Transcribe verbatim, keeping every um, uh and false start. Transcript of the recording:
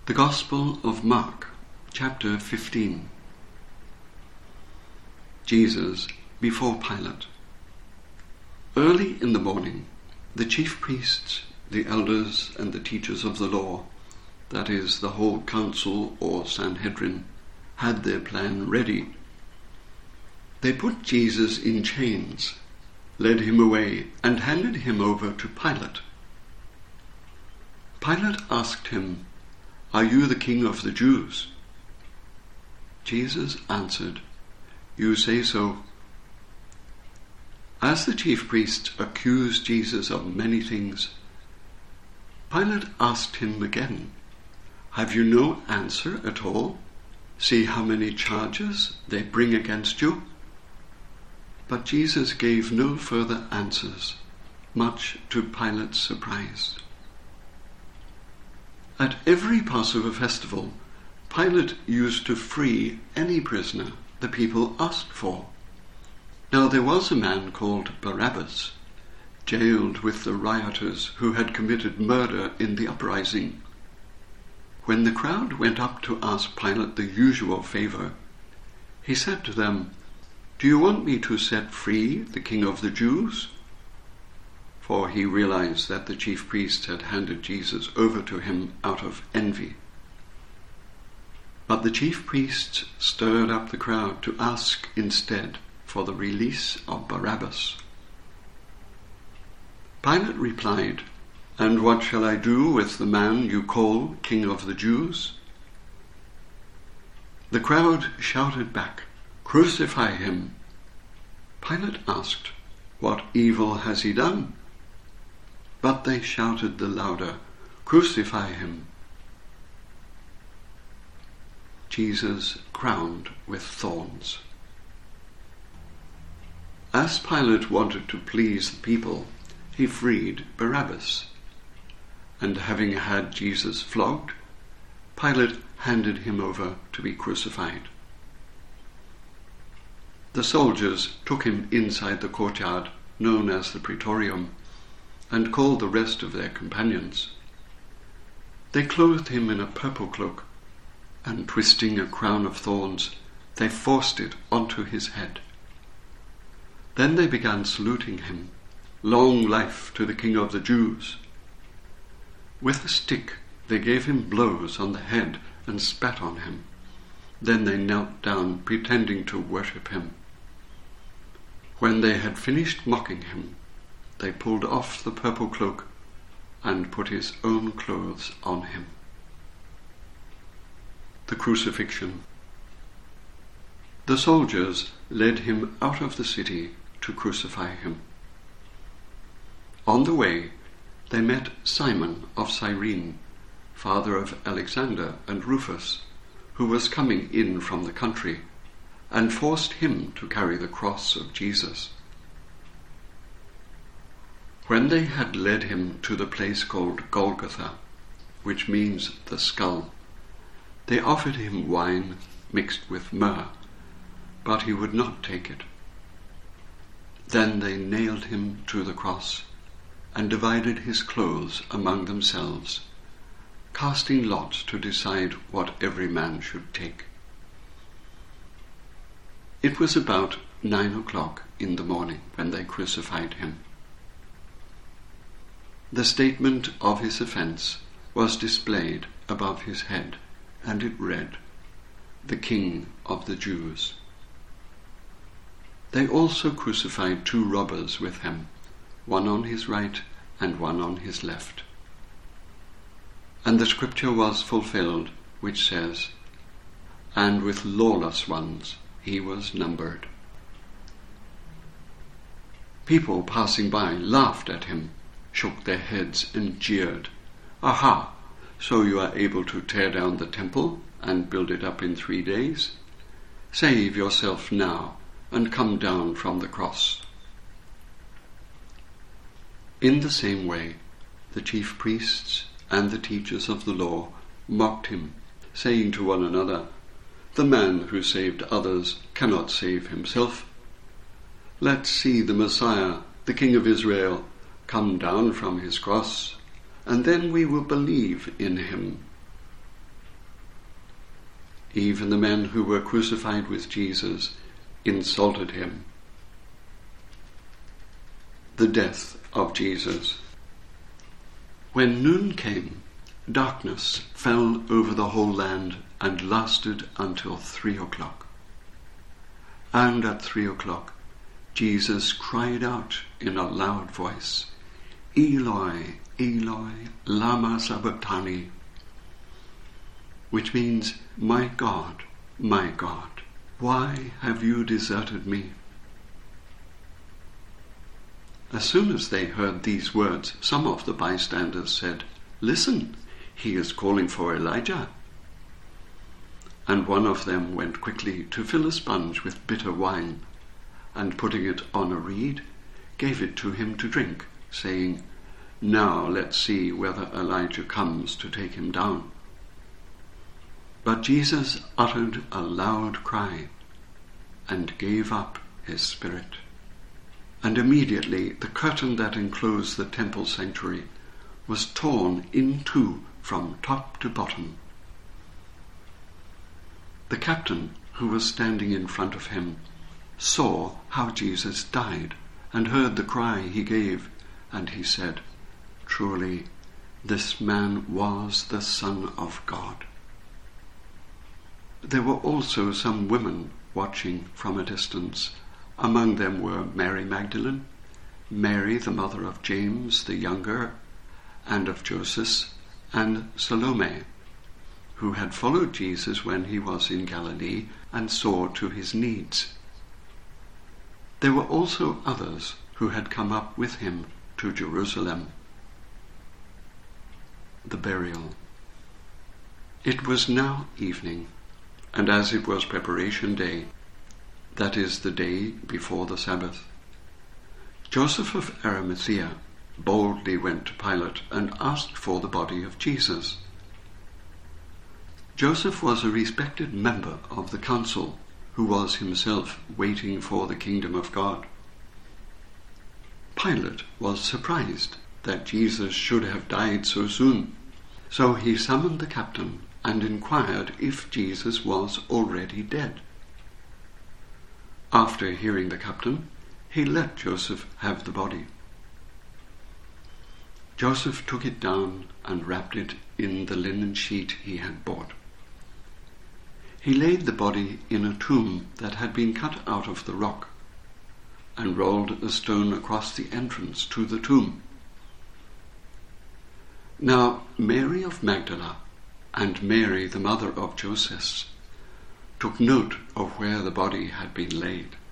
The Gospel of Mark, chapter fifteen. Jesus before Pilate. Early in the morning, the chief priests, the elders, and the teachers of the law, that is, the whole council or Sanhedrin, had their plan ready. They put Jesus in chains, led him away, and handed him over to Pilate. Pilate asked him, "Are you the king of the Jews?" Jesus answered, "You say so." As the chief priests accused Jesus of many things, Pilate asked him again, "Have you no answer at all? See how many charges they bring against you." But Jesus gave no further answers, much to Pilate's surprise. At every Passover festival, Pilate used to free any prisoner the people asked for. Now there was a man called Barabbas, jailed with the rioters who had committed murder in the uprising. When the crowd went up to ask Pilate the usual favor, he said to them, "Do you want me to set free the king of the Jews?" For he realized that the chief priests had handed Jesus over to him out of envy. But the chief priests stirred up the crowd to ask instead for the release of Barabbas. Pilate replied, "And what shall I do with the man you call King of the Jews?" The crowd shouted back, "Crucify him!" Pilate asked, "What evil has he done?" But they shouted the louder, "Crucify him!" Jesus crowned with thorns. As Pilate wanted to please the people, he freed Barabbas. And having had Jesus flogged, Pilate handed him over to be crucified. The soldiers took him inside the courtyard, known as the Praetorium, and called the rest of their companions. They clothed him in a purple cloak, and twisting a crown of thorns, they forced it onto his head. Then they began saluting him, "Long life to the King of the Jews." With a stick they gave him blows on the head and spat on him. Then they knelt down, pretending to worship him. When they had finished mocking him, they pulled off the purple cloak and put his own clothes on him. The crucifixion. The soldiers led him out of the city to crucify him. On the way, they met Simon of Cyrene, father of Alexander and Rufus, who was coming in from the country, and forced him to carry the cross of Jesus. When they had led him to the place called Golgotha, which means the skull, they offered him wine mixed with myrrh, but he would not take it. Then they nailed him to the cross and divided his clothes among themselves, casting lots to decide what every man should take. It was about nine o'clock in the morning when they crucified him. The statement of his offense was displayed above his head, and it read, "The King of the Jews." They also crucified two robbers with him, one on his right and one on his left. And the scripture was fulfilled, which says, "And with lawless ones he was numbered." People passing by laughed at him, shook their heads and jeered, "Aha, so you are able to tear down the temple and build it up in three days? Save yourself now and come down from the cross." In the same way, the chief priests and the teachers of the law mocked him, saying to one another, "The man who saved others cannot save himself. Let's see the Messiah, the King of Israel, come down from his cross, and then we will believe in him." even the men who were crucified with Jesus, insulted him. The death of Jesus. When noon came, darkness fell over the whole land and lasted until three o'clock. And at three o'clock, Jesus cried out in a loud voice, "Eloi, Eloi, lama sabachthani," which means, "My God, my God, why have you deserted me?" As soon as they heard these words, some of the bystanders said, "Listen, he is calling for Elijah." And one of them went quickly to fill a sponge with bitter wine, and putting it on a reed, gave it to him to drink, saying, "Now let's see whether Elijah comes to take him down." But Jesus uttered a loud cry and gave up his spirit. And immediately the curtain that enclosed the temple sanctuary was torn in two from top to bottom. The captain, who was standing in front of him, saw how Jesus died and heard the cry he gave, and he said, "Truly, this man was the Son of God." There were also some women watching from a distance. Among them were Mary Magdalene, Mary the mother of James the younger and of Joseph, and Salome, who had followed Jesus when he was in Galilee and saw to his needs. There were also others who had come up with him to Jerusalem. The burial. It was now evening, and as it was preparation day, that is, the day before the Sabbath, Joseph of Arimathea boldly went to Pilate and asked for the body of Jesus. Joseph was a respected member of the council, who was himself waiting for the kingdom of God. Pilate was surprised that Jesus should have died so soon, so he summoned the captain and inquired if Jesus was already dead. After hearing the captain, he let Joseph have the body. Joseph took it down and wrapped it in the linen sheet he had bought. He laid the body in a tomb that had been cut out of the rock, and rolled a stone across the entrance to the tomb. Now Mary of Magdala and Mary the mother of Joseph took note of where the body had been laid.